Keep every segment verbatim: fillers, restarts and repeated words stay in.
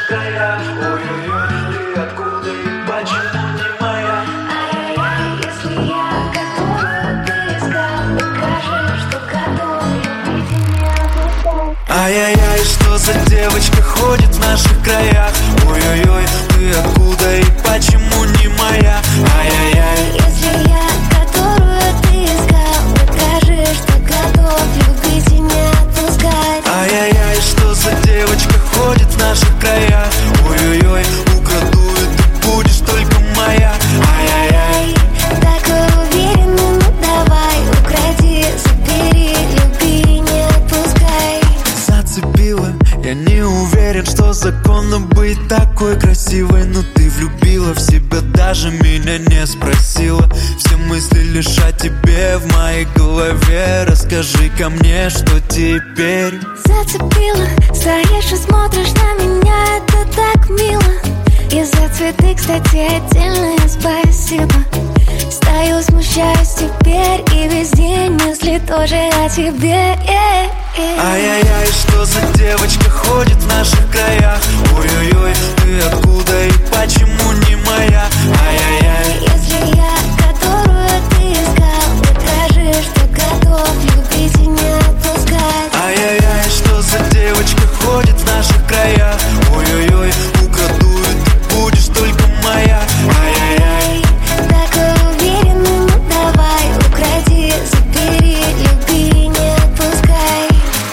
наших краях. Ой-ой-ой, ты откуда и почему не моя? Ай-яй-яй, если я, которую ты искал, докажи, что готов любить и не отпускать. Ай-яй-яй, что за девочка ходит в наших краях? Ой-ой-ой, ты откуда и почему не моя? Ай-яй-яй, Если я, которую ты искал, докажи, что готов любить и не отпускать. ай-яй-яй, что за девочка ходит в наших краях? Ой-ой-ой, украду и ты будешь только моя. Ай-яй-яй, Такой уверенный, ну давай, укради, забери, люби, не отпускай. зацепила. Я не уверен, что законно быть такой красивой, но ты влюбила в себя, даже меня не спросила. Все мысли лишь о тебе в моей голове. Расскажи-ка мне, что теперь? Зацепила, стоишь и смотришь на меня, это так мило. И за цветы, кстати, отдельное спасибо. Стою, смущаюсь теперь, и весь день мысли тоже о тебе. э, э. Ай-яй-яй, что за девочка ходит в наших краях? Ой-ой-ой, ты откуда и почему не моя? Ай-яй-яй, Если я, которую ты искал, докажи, что готов любить и не отпускать. ай-яй-яй, что за девочка ходит в наших краях? Ой-ой-ой, украду и ты будешь только моя. Ай-яй-яй, Такой уверенный, ну давай, укради, забери, люби, не отпускай.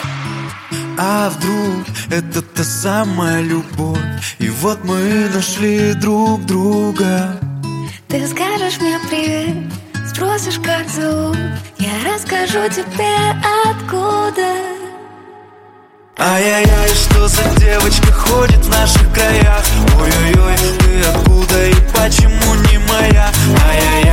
а вдруг это та самая любовь? И вот мы нашли друг друга. Ты скажешь мне привет, спросишь, как зовут, я расскажу тебе откуда. Ай-яй-яй, что за девочка ходит в наших краях? Ой-ой-ой, ты откуда и почему не моя? Ай-яй-яй,